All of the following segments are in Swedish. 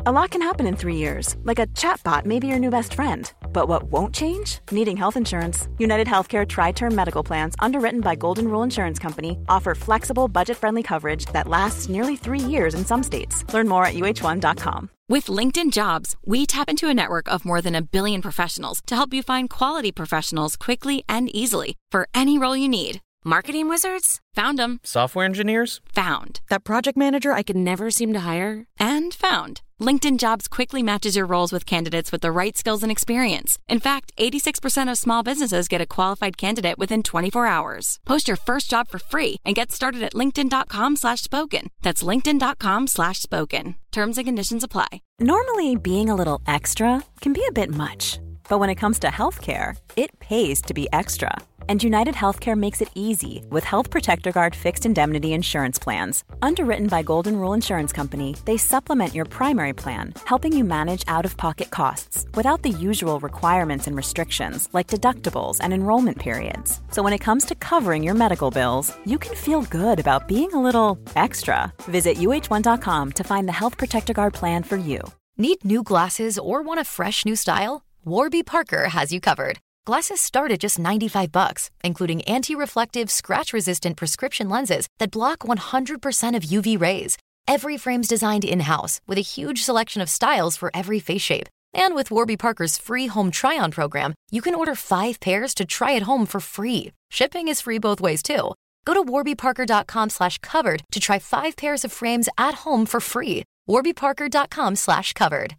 A lot can happen in 3 years, like a chatbot may be your new best friend. But what won't change? Needing health insurance. United Healthcare Tri-Term Medical Plans, underwritten by Golden Rule Insurance Company, offer flexible, budget-friendly coverage that lasts nearly 3 years in some states. Learn more at uh1.com. With LinkedIn Jobs, we tap into a network of more than 1 billion professionals to help you find quality professionals quickly and easily for any role you need. Marketing wizards? Found them. Software engineers? Found. That project manager I could never seem to hire? And found. LinkedIn Jobs quickly matches your roles with candidates with the right skills and experience. In fact, 86% of small businesses get a qualified candidate within 24 hours. Post your first job for free and get started at linkedin.com/spoken. That's linkedin.com/spoken. Terms and conditions apply. Normally, being a little extra can be a bit much. But when it comes to healthcare, it pays to be extra. And United Healthcare makes it easy with Health Protector Guard fixed indemnity insurance plans. Underwritten by Golden Rule Insurance Company, they supplement your primary plan, helping you manage out-of-pocket costs without the usual requirements and restrictions like deductibles and enrollment periods. So when it comes to covering your medical bills, you can feel good about being a little extra. Visit uh1.com to find the Health Protector Guard plan for you. Need new glasses or want a fresh new style? Warby Parker has you covered. Glasses start at just $95, including anti-reflective, scratch-resistant prescription lenses that block 100% of UV rays. Every frame's designed in-house with a huge selection of styles for every face shape. And with Warby Parker's free home try-on program, you can order 5 pairs to try at home for free. Shipping is free both ways, too. Go to warbyparker.com/covered to try 5 pairs of frames at home for free. warbyparker.com/covered.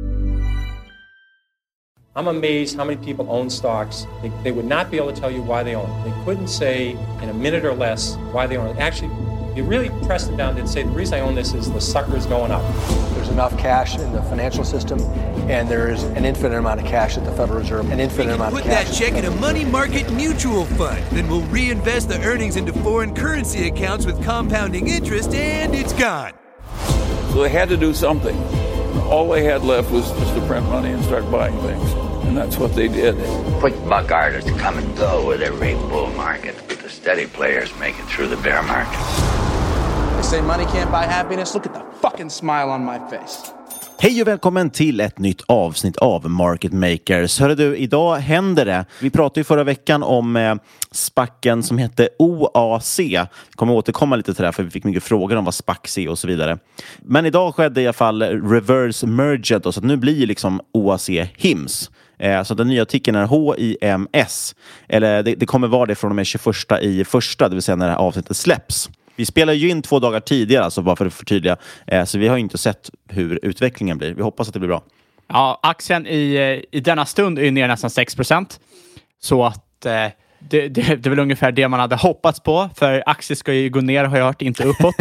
I'm amazed how many people own stocks. They would not be able to tell you why they own it. They couldn't say in a minute or less why they own it. Actually, you really press them down and say, the reason I own this is the sucker's going up. There's enough cash in the financial system, and there's an infinite amount of cash at the Federal Reserve, an infinite amount of cash. Put that check in a money market mutual fund. Then we'll reinvest the earnings into foreign currency accounts with compounding interest, and it's gone. So they had to do something. All they had left was just to print money and start buying things. And that's what they did. Quick buck artists come and go with every bull market, but the steady players make it through the bear market. They say money can't buy happiness. Look at the fucking smile on my face. Hej och välkommen till ett nytt avsnitt av Market Makers. Hörru du, idag händer det. Vi pratade ju förra veckan om spacken som hette OAC. Vi kommer återkomma lite till det här för vi fick mycket frågor om vad SPAC är och så vidare. Men idag skedde i alla fall reverse merger då, så att nu blir liksom OAC HIMS. Så den nya ticken är HIMS. Eller det kommer vara det från och med 21/1, det vill säga när det här avsnittet släpps. Vi spelar ju in 2 dagar tidigare, alltså bara för att förtydliga. Så vi har ju inte sett hur utvecklingen blir. Vi hoppas att det blir bra. Ja, aktien i denna stund är ner nästan 6%. Så att det är väl ungefär det man hade hoppats på. För aktier ska ju gå ner, har jag hört, inte uppåt.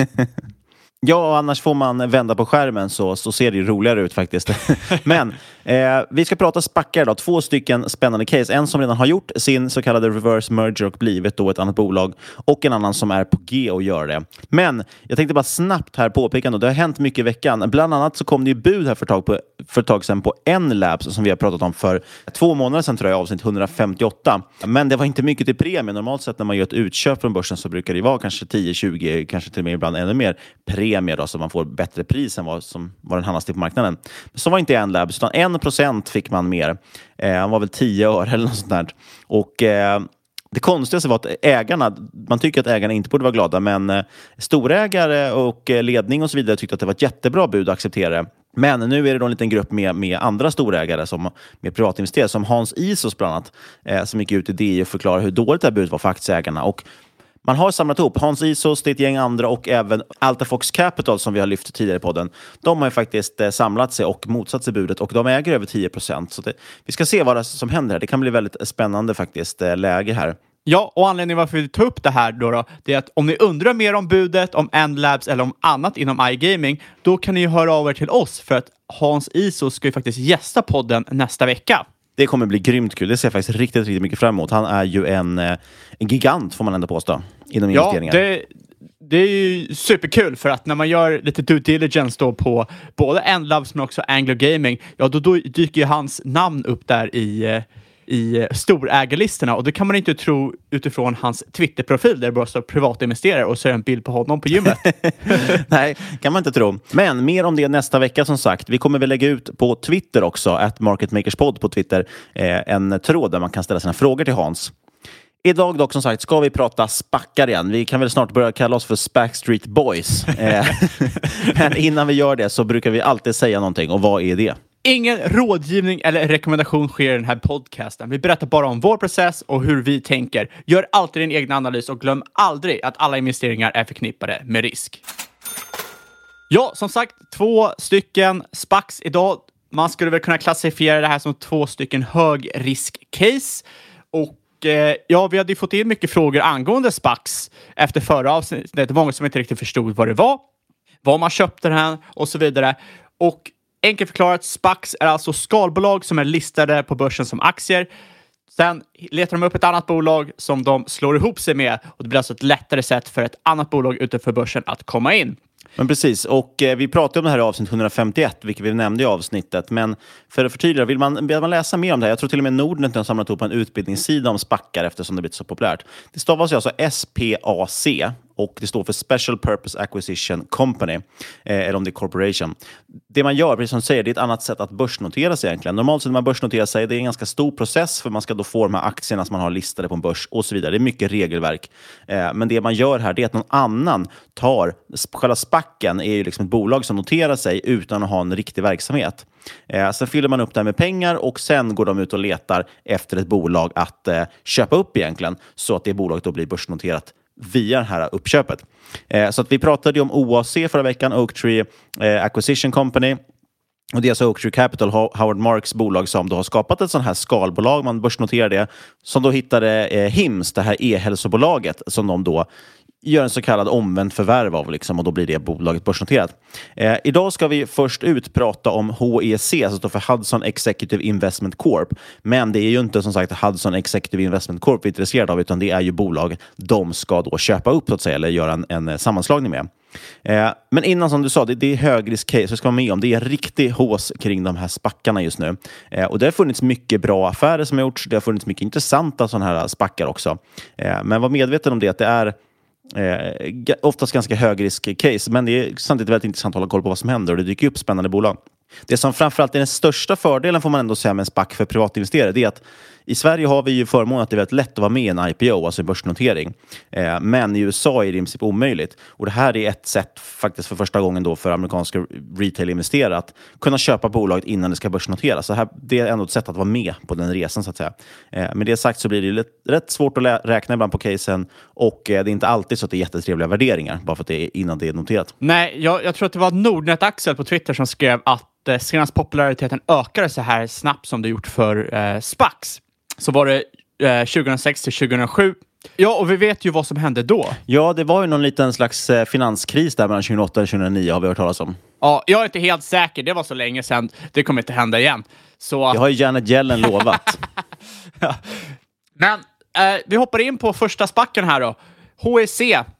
Ja, och annars får man vända på skärmen så ser det ju roligare ut faktiskt. Men vi ska prata spackar då. 2 stycken spännande case. En som redan har gjort sin så kallade reverse merger och blivit då ett annat bolag. Och en annan som är på G att göra det. Men jag tänkte bara snabbt här påpeka då. Det har hänt mycket i veckan. Bland annat så kom det ju bud här för ett tag sedan på N-Labs som vi har pratat om för 2 månader sedan, tror jag, avsnitt 158. Men det var inte mycket till premie. Normalt sett när man gör ett utköp från börsen så brukar det vara kanske 10-20, kanske till och med ibland ännu mer premie då, så man får bättre pris än vad den handlas till på marknaden. Så var inte N-Labs, utan 1% fick man mer. Han var väl 10 öre eller något sånt där. Och det konstigaste var att ägarna, man tycker att ägarna inte borde vara glada, men storägare och ledning och så vidare tyckte att det var ett jättebra bud att acceptera. Men nu är det då en liten grupp med andra storägare som med privatinvesterare, som Hans Isos bland annat, som gick ut i DI och förklarade hur dåligt det här budet var för aktieägarna. Och man har samlat ihop Hans Isos, det är ett gäng andra och även Altafox Capital som vi har lyft tidigare på den. De har ju faktiskt samlat sig och motsatt sig budet och de äger över 10%. Så vi ska se vad som händer här. Det kan bli väldigt spännande faktiskt läge här. Ja, och anledningen varför vi tar upp det här då, det är att om ni undrar mer om budet, om N-Labs eller om annat inom iGaming, då kan ni ju höra av er till oss för att Hans Isos ska ju faktiskt gästa podden nästa vecka. Det kommer bli grymt kul. Det ser jag faktiskt riktigt mycket fram emot. Han är ju en gigant, får man ändå påstå, inom investeringar. Ja, det är ju superkul för att när man gör lite due diligence då på både N-Labs men också Anglo Gaming, ja då dyker ju hans namn upp där i storägarlistorna, och det kan man inte tro utifrån hans Twitter-profil där det bara står privatinvesterare och så är det en bild på honom på gymmet. Nej, kan man inte tro. Men mer om det nästa vecka som sagt. Vi kommer väl lägga ut på Twitter också, @MarketMakersPod på Twitter, en tråd där man kan ställa sina frågor till Hans. Idag dock som sagt ska vi prata spackar igen. Vi kan väl snart börja kalla oss för Spackstreet Boys. Men innan vi gör det så brukar vi alltid säga någonting. Och vad är det? Ingen rådgivning eller rekommendation sker i den här podcasten. Vi berättar bara om vår process och hur vi tänker. Gör alltid din egen analys och glöm aldrig att alla investeringar är förknippade med risk. Ja, som sagt, 2 stycken SPACs idag. Man skulle väl kunna klassifiera det här som 2 stycken högrisk-case. Och ja, vi hade ju fått in mycket frågor angående SPACs efter förra avsnittet. Det är många som inte riktigt förstod vad det var man köpte den här och så vidare. Och enkelt förklarat, SPACs är alltså skalbolag som är listade på börsen som aktier. Sen letar de upp ett annat bolag som de slår ihop sig med. Och det blir alltså ett lättare sätt för ett annat bolag utanför börsen att komma in. Men precis, och vi pratade om det här i avsnitt 151, vilket vi nämnde i avsnittet. Men för att förtydliga, vill man läsa mer om det här? Jag tror till och med Nordnet har samlat ihop en utbildningssida om spackar eftersom det blivit så populärt. Det stavas alltså SPAC och det står för Special Purpose Acquisition Company, eller om det är Corporation. Det man gör, precis som du säger, det är ett annat sätt att börsnotera sig egentligen. Normalt sett när man börsnoterar sig, det är en ganska stor process för man ska då få de här aktierna som man har listade på en börs och så vidare. Det är mycket regelverk. Men det man gör här, det är att någon annan tar, själva spacken är ju liksom ett bolag som noterar sig utan att ha en riktig verksamhet. Sen fyller man upp det här med pengar och sen går de ut och letar efter ett bolag att köpa upp egentligen, så att det bolaget då blir börsnoterat via det här uppköpet. Så att vi pratade ju om OAC förra veckan, Oaktree Acquisition Company. Och det är alltså Oaktree Capital, Howard Marks bolag, som då har skapat ett sånt här skalbolag. Man börsnoterar det. Som då hittade HIMSS, det här e-hälsobolaget, som de då gör en så kallad omvänd förvärv av liksom, och då blir det bolaget börsnoterat. Idag ska vi först ut prata om HEC, som står för Hudson Executive Investment Corp. Men det är ju inte som sagt Hudson Executive Investment Corp vi är intresserade av, utan det är ju bolag de ska då köpa upp så att säga, eller göra en sammanslagning med. Men innan, som du sa, det är högrisk-case, så ska man med om. Det är riktig hås kring de här spackarna just nu. Och det har funnits mycket bra affärer som har gjorts. Det har funnits mycket intressanta sådana här spackar också. Men var medveten om det, att det är oftast ganska högrisk-case, men det är samtidigt väldigt intressant att hålla koll på vad som händer och det dyker upp spännande bolag. Det som framförallt är den största fördelen, får man ändå säga, med en SPAC för privatinvesterare, det är att i Sverige har vi ju förmånen att det är väldigt lätt att vara med i en IPO, alltså en börsnotering. Men i USA är det i princip omöjligt. Och det här är ett sätt faktiskt för första gången då för amerikanska retail-investerare att kunna köpa bolaget innan det ska börsnoteras. Så här, det är ändå ett sätt att vara med på den resan så att säga. Med det sagt så blir det rätt svårt att räkna ibland på casen, och det är inte alltid så att det är jättetrevliga värderingar bara för att det är innan det är noterat. Nej, jag tror att det var Nordnet Axel på Twitter som skrev att senast populariteten ökade så här snabbt som det gjort för SPACs. Så var det 2006 till 2007. Ja, och vi vet ju vad som hände då. Ja, det var ju någon liten slags finanskris där mellan 2008 och 2009 har vi hört talas om. Ja, jag är inte helt säker. Det var så länge sedan. Det kommer inte hända igen. Så... Det har ju Janet Yellen lovat. Ja. Men vi hoppar in på första spacken här då. HEC.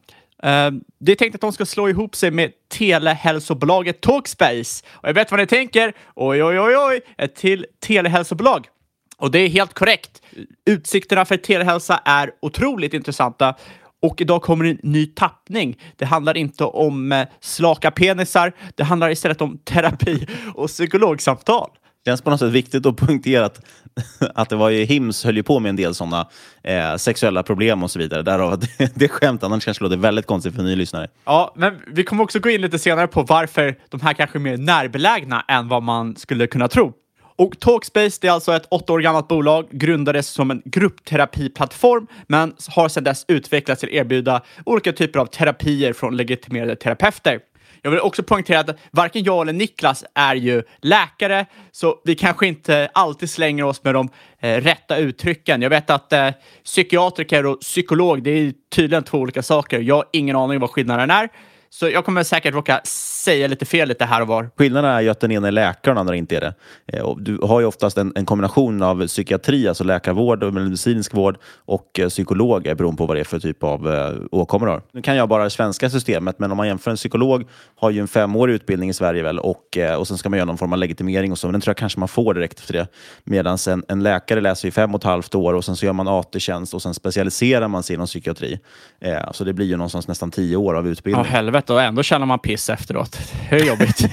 Det är tänkt att de ska slå ihop sig med telehälsobolaget Talkspace. Och jag vet vad ni tänker. Oj, ett till telehälsobolag. Och det är helt korrekt. Utsikterna för telehälsa är otroligt intressanta. Och idag kommer en ny tappning. Det handlar inte om slaka penisar. Det handlar istället om terapi och psykologsamtal. Det känns på något sätt viktigt att poängtera att det var ju HIMSS höll ju på med en del sådana sexuella problem och så vidare. Därav att det skämt, annars kanske låter väldigt konstigt för nya lyssnare. Ja, men vi kommer också gå in lite senare på varför de här kanske är mer närbelägna än vad man skulle kunna tro. Och Talkspace, det är alltså ett 8 år gammalt bolag, grundades som en gruppterapiplattform men har sedan dess utvecklats till att erbjuda olika typer av terapier från legitimerade terapeuter. Jag vill också poängtera att varken jag eller Niklas är ju läkare, så vi kanske inte alltid slänger oss med de rätta uttrycken. Jag vet att psykiatriker och psykolog, det är tydligen 2 olika saker. Jag har ingen aning vad skillnaden är. Så jag kommer säkert råka säga lite fel lite här och var. Skillnaden är ju att den ena är läkare och den andra inte är det. Och du har ju oftast en kombination av psykiatri, alltså läkarvård och medicinsk vård, och psykolog beroende på vad det är för typ av åkommor har. Nu kan jag bara det svenska systemet, men om man jämför en psykolog har ju en 5-årig utbildning i Sverige väl, och sen ska man göra någon form av legitimering och så, men den tror jag kanske man får direkt efter det. Medan en läkare läser i 5,5 år och sen så gör man AT-tjänst och sen specialiserar man sig inom psykiatri. Så det blir ju någonstans nästan 10 år av utbildning. Ja, helvete, och ändå känner man piss efteråt. Det är jobbigt.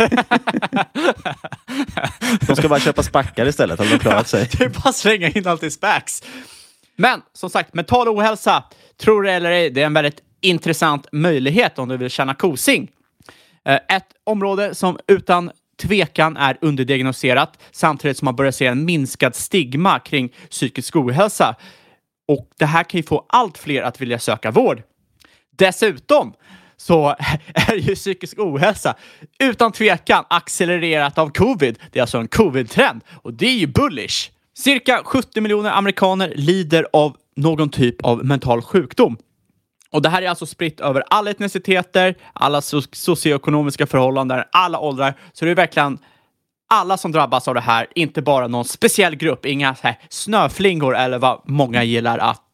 De ska bara köpa spackar istället, har de klarat sig. Det är bara att slänga in allt i spacks. Men som sagt, mental ohälsa, tror det eller ej, det är en väldigt intressant möjlighet om du vill känna kosing. Ett område som utan tvekan är underdiagnoserat, samtidigt som man börjar se en minskad stigma kring psykisk ohälsa. Och det här kan ju få allt fler att vilja söka vård. Dessutom så är ju psykisk ohälsa utan tvekan accelererat av covid. Det är alltså en covid-trend och det är ju bullish. Cirka 70 miljoner amerikaner lider av någon typ av mental sjukdom. Och det här är alltså spritt över alla etniciteter, alla socioekonomiska förhållanden, alla åldrar. Så det är verkligen alla som drabbas av det här, inte bara någon speciell grupp, inga så här snöflingor eller vad många gillar att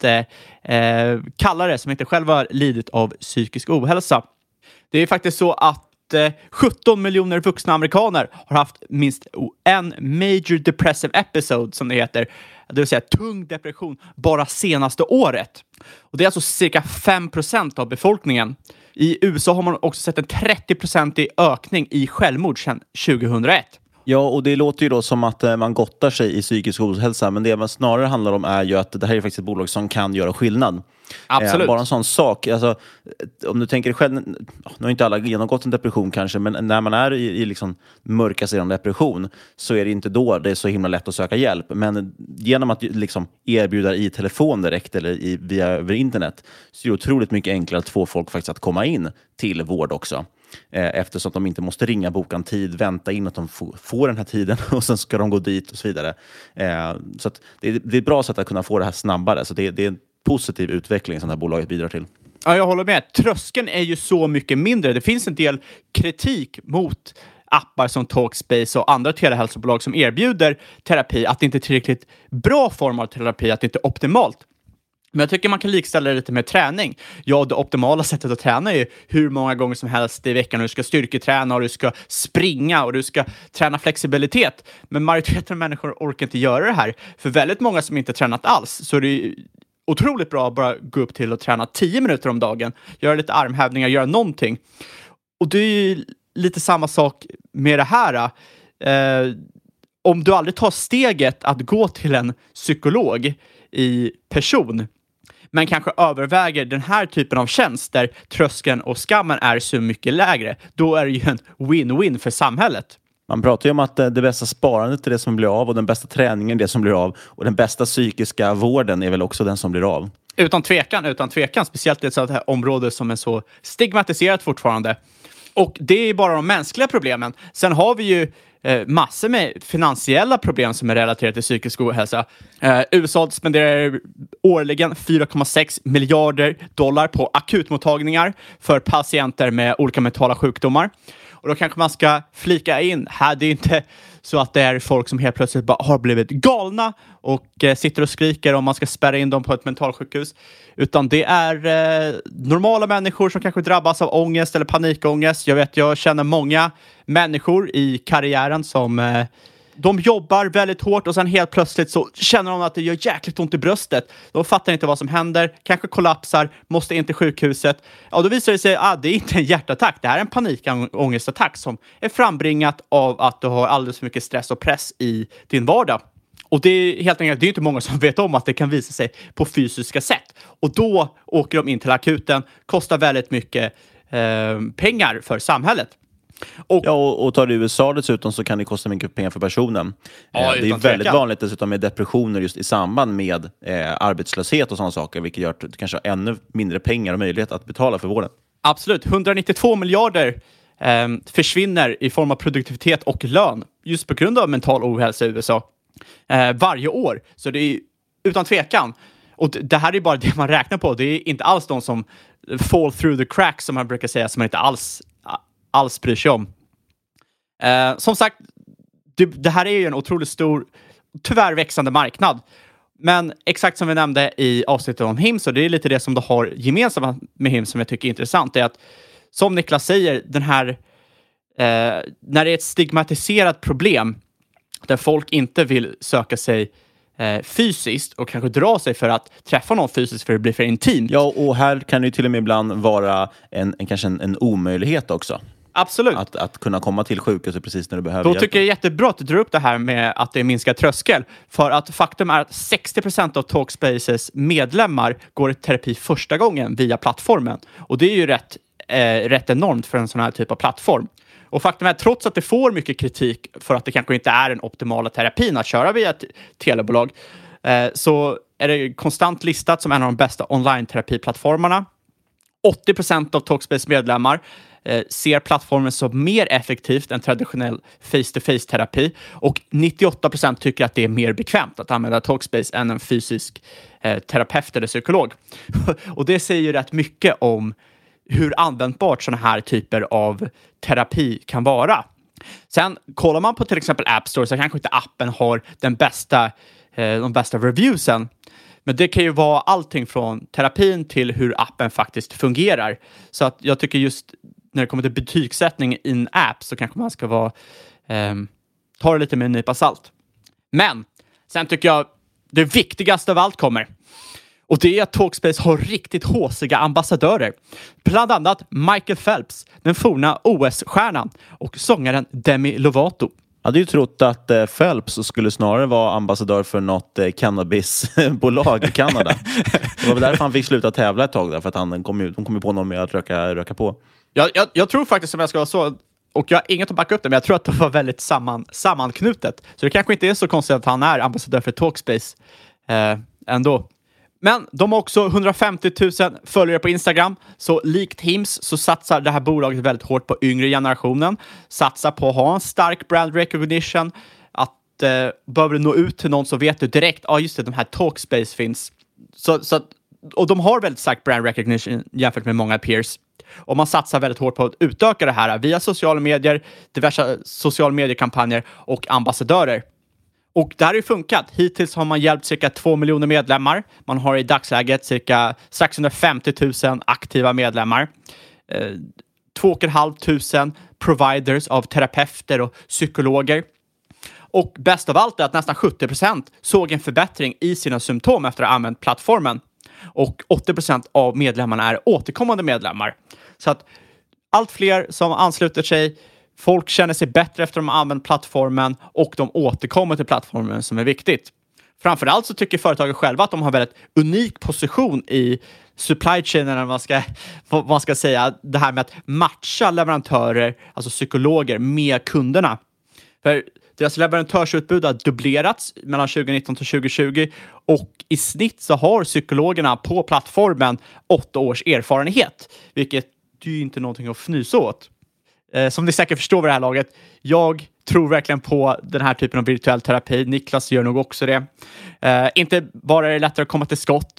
kalla det, som inte själva lidit av psykisk ohälsa. Det är faktiskt så att 17 miljoner vuxna amerikaner har haft minst en major depressive episode, som det heter. Det vill säga tung depression bara senaste året. Och det är alltså cirka 5% av befolkningen. I USA har man också sett en 30% ökning i självmord sedan 2001. Ja, och det låter ju då som att man gottar sig i psykisk ohälsa, men det man snarare handlar om är ju att det här är faktiskt ett bolag som kan göra skillnad. Absolut. Bara en sån sak. Alltså, om du tänker själv, nu har inte alla genomgått en depression kanske, men när man är i liksom mörka sidan depression så är det inte då det är så himla lätt att söka hjälp. Men genom att liksom erbjuda i telefon direkt eller via över internet så är det otroligt mycket enklare att få folk faktiskt att komma in till vård också. Eftersom att de inte måste ringa, boka en tid, vänta in att de får den här tiden och sen ska de gå dit och så vidare. Så att det är ett bra sätt att kunna få det här snabbare. Så det är en positiv utveckling som det här bolaget bidrar till. Ja, jag håller med. Tröskeln är ju så mycket mindre. Det finns en del kritik mot appar som Talkspace och andra telehälsobolag som erbjuder terapi, att det inte är tillräckligt bra form av terapi, att det inte är optimalt. Men jag tycker man kan likställa det lite med träning. Ja, det optimala sättet att träna är ju hur många gånger som helst i veckan. Du ska styrketräna och du ska springa och du ska träna flexibilitet. Men majoriteten av människor orkar inte göra det här. För väldigt många som inte tränat alls så är det ju otroligt bra att bara gå upp till och träna 10 minuter om dagen. Göra lite armhävningar, göra någonting. Och det är ju lite samma sak med det här. Om du aldrig tar steget att gå till en psykolog i person, men kanske överväger den här typen av tjänst där tröskeln och skammen är så mycket lägre, då är det ju en win-win för samhället. Man pratar ju om att det bästa sparandet är det som blir av och den bästa träningen är det som blir av och den bästa psykiska vården är väl också den som blir av. Utan tvekan. Speciellt i ett sådant här område som är så stigmatiserat fortfarande. Och det är bara de mänskliga problemen. Sen har vi ju massor med finansiella problem som är relaterade till psykisk ohälsa. USA spenderar årligen 4,6 miljarder dollar på akutmottagningar för patienter med olika mentala sjukdomar. Och då kanske man ska flika in här, det är inte så att det är folk som helt plötsligt bara har blivit galna och sitter och skriker om man ska spärra in dem på ett mentalsjukhus. Utan det är normala människor som kanske drabbas av ångest eller panikångest. Jag känner många människor i karriären som de jobbar väldigt hårt och sen helt plötsligt så känner de att det gör jäkligt ont i bröstet. De fattar inte vad som händer, kanske kollapsar, måste in till sjukhuset. Ja, då visar det sig att det är inte en hjärtattack. Det här är en panikångestattack som är frambringat av att du har alldeles för mycket stress och press i din vardag. Och det är helt enkelt, det är inte många som vet om att det kan visa sig på fysiska sätt. Och då åker de in till akuten, kostar väldigt mycket pengar för samhället. Och tar du USA dessutom så kan det kosta mycket pengar för personen. Ja, det är väldigt vanligt dessutom med depressioner just i samband med arbetslöshet och sådana saker, vilket gör att du kanske har ännu mindre pengar och möjlighet att betala för vården. Absolut, 192 miljarder försvinner i form av produktivitet och lön just på grund av mental ohälsa i USA varje år. Så det är utan tvekan. Och det här är bara det man räknar på. Det är inte alls de som fall through the cracks som man brukar säga, som man inte alls alls bryr sig om. Som sagt, det här är ju en otroligt stor, tyvärr växande marknad. Men exakt som vi nämnde i avsnittet om HIMS, och det är lite det som du har gemensamt med HIMS som jag tycker är intressant, är att som Niklas säger, den här när det är ett stigmatiserat problem där folk inte vill söka sig fysiskt och kanske dra sig för att träffa någon fysiskt för att det blir för intimt. Ja, och här kan det ju till och med ibland vara kanske en omöjlighet också. Absolut. Att kunna komma till sjukhuset precis när du behöver hjälp. Då tycker jag det är jättebra att du drar upp det här med att det är minskad tröskel. För att faktum är att 60% av Talkspaces medlemmar går i terapi första gången via plattformen. Och det är ju rätt enormt för en sån här typ av plattform. Och faktum är att trots att det får mycket kritik för att det kanske inte är den optimala terapin att köra via ett telebolag, så är det konstant listat som en av de bästa online-terapiplattformarna. 80% av Talkspace medlemmar ser plattformen som mer effektivt än traditionell face-to-face-terapi, och 98% tycker att det är mer bekvämt att använda Talkspace än en fysisk terapeut eller psykolog. Och det säger ju rätt mycket om hur användbart sådana här typer av terapi kan vara. Sen kollar man på till exempel App Store så kanske inte appen har de bästa reviewsen. Men det kan ju vara allting från terapin till hur appen faktiskt fungerar. Så att jag tycker just när det kommer till betygssättning i en app så kanske man ska ta det lite med en nypa salt. Men sen tycker jag det viktigaste av allt kommer. Och det är att Talkspace har riktigt håsiga ambassadörer. Bland annat Michael Phelps, den forna OS-stjärnan, och sångaren Demi Lovato. Jag hade ju trott att Phelps skulle snarare vara ambassadör för något cannabisbolag i Kanada. Det var väl därför han fick sluta tävla ett tag där, för att de kom ju på någon med att röka på. Jag tror faktiskt, som jag ska vara så, och jag har inget att backa upp det, men jag tror att det var väldigt sammanknutet. Så det kanske inte är så konstigt att han är ambassadör för Talkspace ändå. Men de har också 150 000 följare på Instagram. Så likt HIMS så satsar det här bolaget väldigt hårt på yngre generationen. Satsar på att ha en stark brand recognition. Att behöver du nå ut till någon så vet du direkt, just det, de här Talkspace finns. Och de har väldigt stark brand recognition jämfört med många peers. Och man satsar väldigt hårt på att utöka det här via sociala medier, diverse sociala mediekampanjer och ambassadörer. Och det här har ju funkat. Hittills har man hjälpt cirka 2 miljoner medlemmar. Man har i dagsläget cirka strax under 50 000 aktiva medlemmar. 2 500 providers av terapeuter och psykologer. Och bäst av allt är att nästan 70% såg en förbättring i sina symptom efter att ha använt plattformen. Och 80% av medlemmarna är återkommande medlemmar. Så att allt fler som ansluter sig, folk känner sig bättre efter att de har använt plattformen och de återkommer till plattformen, som är viktigt. Framförallt så tycker företagen själva att de har väldigt unik position i supply chain, eller vad man ska säga, det här med att matcha leverantörer, alltså psykologer, med kunderna. För deras leverantörsutbud har dubblerats mellan 2019 till 2020 och i snitt så har psykologerna på plattformen 8 års erfarenhet, vilket är ju inte någonting att fnysa åt. Som ni säkert förstår vid det här laget, jag tror verkligen på den här typen av virtuell terapi. Niklas gör nog också det. Inte bara är det lättare att komma till skott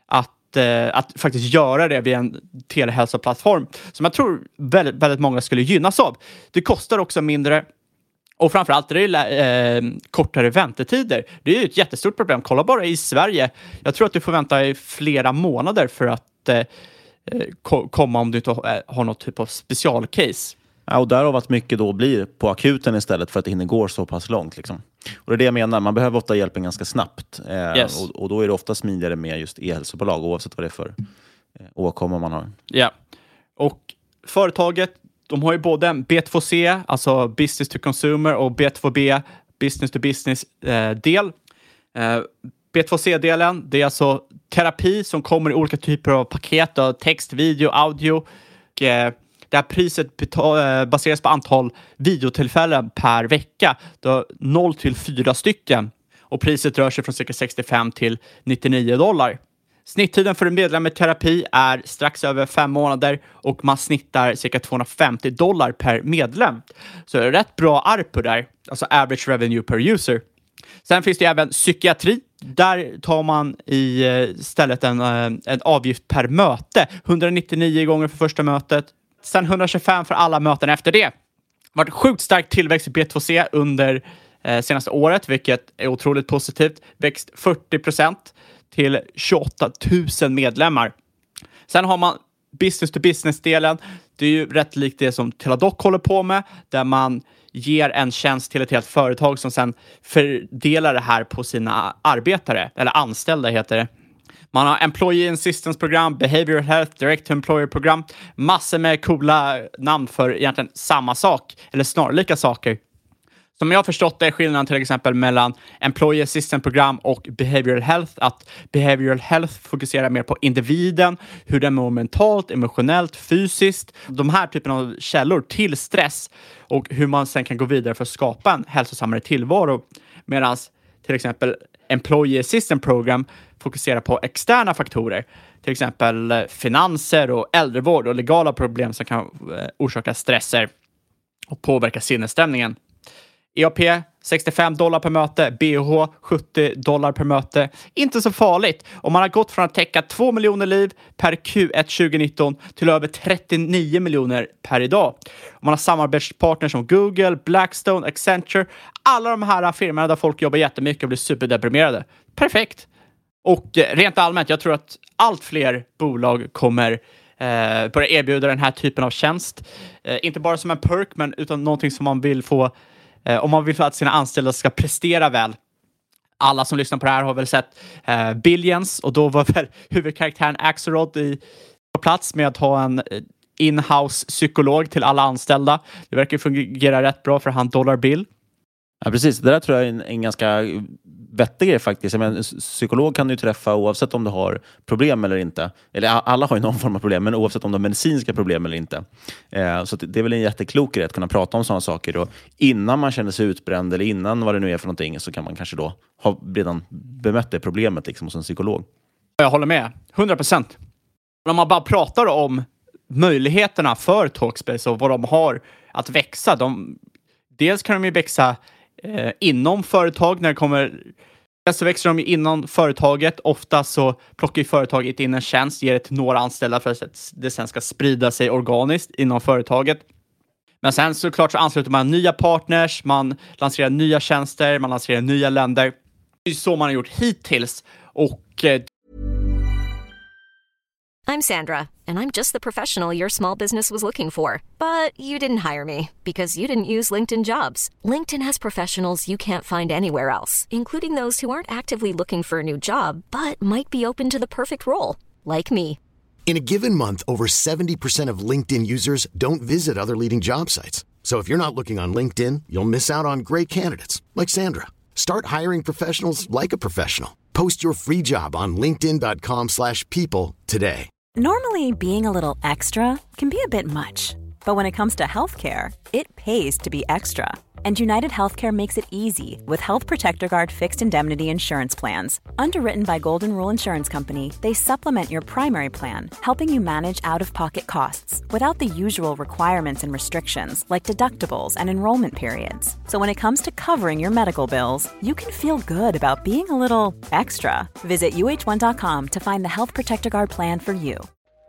att faktiskt göra det via en telehälsoplattform som jag tror väldigt, väldigt många skulle gynnas av. Det kostar också mindre. Och framförallt är det kortare väntetider. Det är ju ett jättestort problem. Kolla bara i Sverige. Jag tror att du får vänta i flera månader för att komma om du inte har något typ av specialcase. Ja, och därav att mycket då blir på akuten istället för att det hinner gå så pass långt. Liksom. Och det är det jag menar. Man behöver ofta hjälpen ganska snabbt. Yes. Och då är det ofta smidigare med just e-hälsobolag oavsett vad det är för åkomma man har. Ja. Och företaget, de har ju både en B2C, alltså business to consumer, och B2B, business to business del. B2C-delen, det är alltså terapi som kommer i olika typer av paket, text, video, audio. Och det här priset baseras på antal videotillfällen per vecka. Då 0 till 4 stycken. Och priset rör sig från cirka $65 till $99. Snitttiden för en medlem med terapi är strax över 5 månader och man snittar cirka $250 per medlem. Så det är rätt bra ARPU där, alltså average revenue per user. Sen finns det även psykiatri. Där tar man istället en avgift per möte. 199 gånger för första mötet, Sen 125 för alla möten efter det. Det har varit sjukt stark tillväxt i B2C under senaste året, vilket är otroligt positivt. Växt 40% till 28 000 medlemmar. Sen har man business-to-business-delen. Det är ju rätt likt det som Teladoc håller på med, där man ger en tjänst till ett helt företag som sen fördelar det här på sina arbetare, eller anställda heter det. Man har Employee Assistance-program, Behavioral Health, Direct-to-Employer-program. Massor med coola namn för egentligen samma sak, eller snarlika saker. Som jag har förstått det är skillnaden till exempel mellan Employee Assistance-program och Behavioral Health att Behavioral Health fokuserar mer på individen, hur den mår mentalt, emotionellt, fysiskt. De här typen av källor till stress och hur man sen kan gå vidare för att skapa en hälsosammare tillvaro. Medan till exempel Employee Assistance Program fokuserar på externa faktorer. Till exempel finanser och äldrevård och legala problem som kan orsaka stresser och påverka sinnesstämningen. EAP, $65 per möte. BH, $70 per möte. Inte så farligt. Och man har gått från att täcka 2 miljoner liv per Q1 2019 till över 39 miljoner per idag. Och man har samarbetspartners som Google, Blackstone, Accenture. Alla de här firmorna där folk jobbar jättemycket och blir superdeprimerade. Perfekt. Och rent allmänt, jag tror att allt fler bolag kommer börja erbjuda den här typen av tjänst. Inte bara som en perk, men utan någonting som man vill få om man vill att sina anställda ska prestera väl. Alla som lyssnar på det här har väl sett Billions, och då var väl huvudkaraktären Axelrod på plats med att ha en in-house psykolog till alla anställda. Det verkar fungera rätt bra för han Dollar Bill. Ja, precis. Det där tror jag är en ganska vettig grej faktiskt. Jag menar, psykolog kan du träffa oavsett om du har problem eller inte. Eller alla har ju någon form av problem, men oavsett om du har medicinska problem eller inte. Så det är väl en jätteklok grej att kunna prata om sådana saker. Och innan man känner sig utbränd eller innan vad det nu är för någonting, så kan man kanske då ha redan bemött det problemet liksom, hos en psykolog. Jag håller med. 100%. Om man bara pratar om möjligheterna för Talkspace och vad de har att växa. Dels kan de ju växa inom företag. När det kommer, så växer de inom företaget. Ofta så plockar ju företaget in en tjänst, ger det till några anställda för att det sen ska sprida sig organiskt inom företaget. Men sen såklart så ansluter man nya partners, man lanserar nya tjänster, man lanserar nya länder. Det är så man har gjort hittills. Och I'm Sandra, and I'm just the professional your small business was looking for. But you didn't hire me because you didn't use LinkedIn Jobs. LinkedIn has professionals you can't find anywhere else, including those who aren't actively looking for a new job, but might be open to the perfect role, like me. In a given month, over 70% of LinkedIn users don't visit other leading job sites. So if you're not looking on LinkedIn, you'll miss out on great candidates, like Sandra. Start hiring professionals like a professional. Post your free job on linkedin.com/people today. Normally, being a little extra can be a bit much, but when it comes to healthcare, it pays to be extra. And United Healthcare makes it easy with Health Protector Guard fixed indemnity insurance plans. Underwritten by Golden Rule Insurance Company, they supplement your primary plan, helping you manage out-of-pocket costs without the usual requirements and restrictions like deductibles and enrollment periods. So when it comes to covering your medical bills, you can feel good about being a little extra. Visit uh1.com to find the Health Protector Guard plan for you.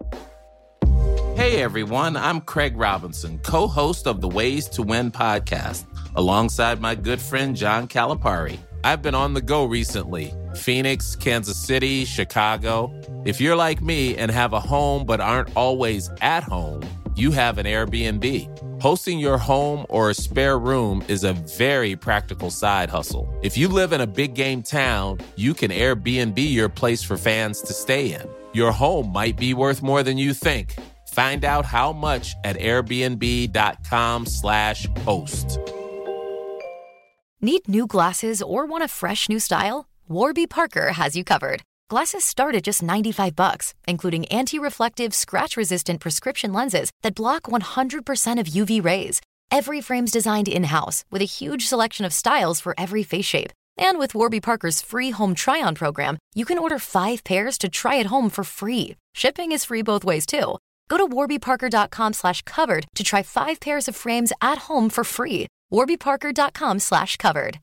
Hey everyone, I'm Craig Robinson, co-host of the Ways to Win podcast, alongside my good friend John Calipari. I've been on the go recently. Phoenix, Kansas City, Chicago. If you're like me and have a home but aren't always at home, you have an Airbnb. Hosting your home or a spare room is a very practical side hustle. If you live in a big game town, you can Airbnb your place for fans to stay in. Your home might be worth more than you think. Find out how much at airbnb.com/host. Need new glasses or want a fresh new style? Warby Parker has you covered. Glasses start at just $95, including anti-reflective, scratch-resistant prescription lenses that block 100% of UV rays. Every frame's designed in-house with a huge selection of styles for every face shape. And with Warby Parker's free home try-on program, you can order 5 pairs to try at home for free. Shipping is free both ways too. Go to warbyparker.com/covered to try 5 pairs of frames at home for free. warbyparker.com/covered.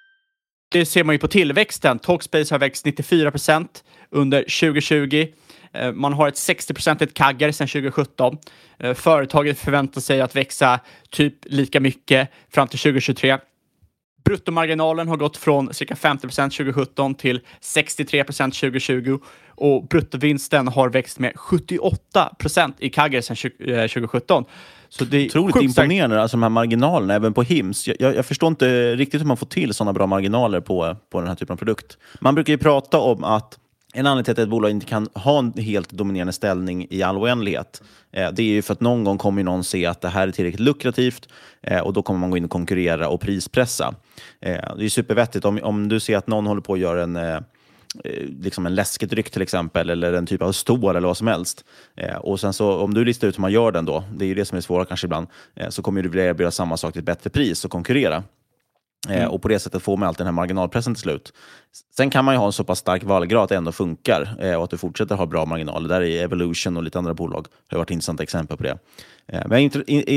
Det ser man ju på tillväxten. Talkspace har växt 94% under 2020. Man har ett 60% CAGR sedan 2017. Företaget förväntar sig att växa typ lika mycket fram till 2023. Bruttomarginalen har gått från cirka 50% 2017 till 63% 2020 och bruttovinsten har växt med 78% i CAGR sedan 2017. Så det är otroligt imponerande, alltså de här marginalerna även på HIMS. Jag förstår inte riktigt hur man får till sådana bra marginaler på den här typen av produkt. Man brukar ju prata om att en anledning till att ett bolag inte kan ha en helt dominerande ställning i all oändlighet, det är ju för att någon gång kommer någon se att det här är tillräckligt lukrativt och då kommer man gå in och konkurrera och prispressa. Det är supervettigt om du ser att någon håller på att göra liksom en läskedryck till exempel, eller en typ av stål eller vad som helst. Och sen så om du listar ut hur man gör den då, det är ju det som är svårt kanske ibland, så kommer du vilja erbjuda samma sak till ett bättre pris och konkurrera. Och på det sättet får man alltid den här marginalpressen till slut. Sen kan man ju ha en så pass stark valgrad att det ändå funkar och att du fortsätter ha bra marginaler. Där är Evolution och lite andra bolag har varit intressanta exempel på det. Men